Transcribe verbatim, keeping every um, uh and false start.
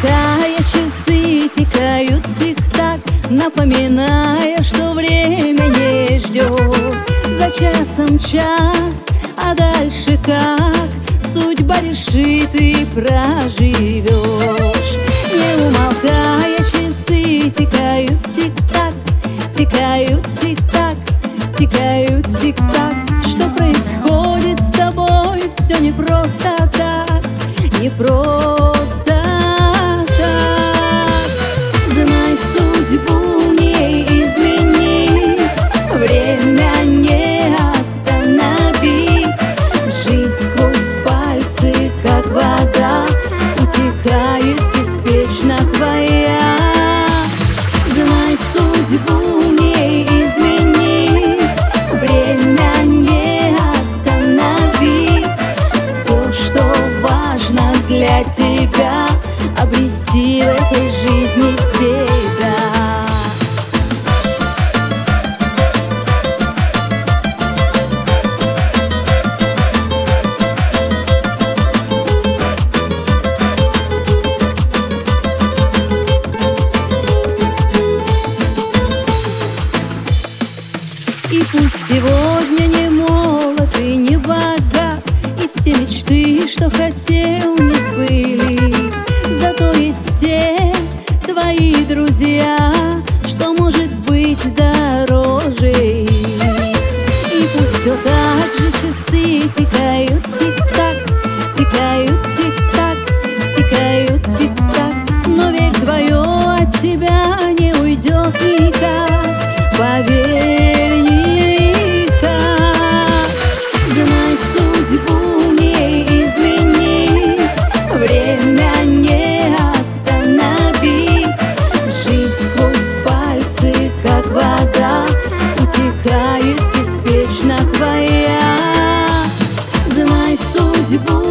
умолкая, часы тикают тик-так, напоминая, что время не ждет. За часом час, а дальше как судьба решит и проживешь. Не умолкая, часы тикают тик-так, тикают тик-так, тикают тик-так. Что происходит с тобой? Все не просто так, не просто так. Знай, судьбу не изменить, время не остановить. Жизнь сквозь пальцы, как вода, утекает беспечно твоя. Знай, судьбу не изменить, время не остановить. Все, что важно для тебя, обрести в этой жизни себя. И пусть сегодня не молод и не богат, и все мечты, что хотел, не сбылись. Зато есть все твои друзья, что может быть дороже их. И пусть все так же часы тикают тик-так, тикают тик-так, тикают тик-так. Но верь, твое от тебя не уйдет никак, поверь, никак. Знай, судьбу не изменить, время не остановить. Жизнь сквозь пальцы, как вода, утекает беспечно твоя. Знай, судьбу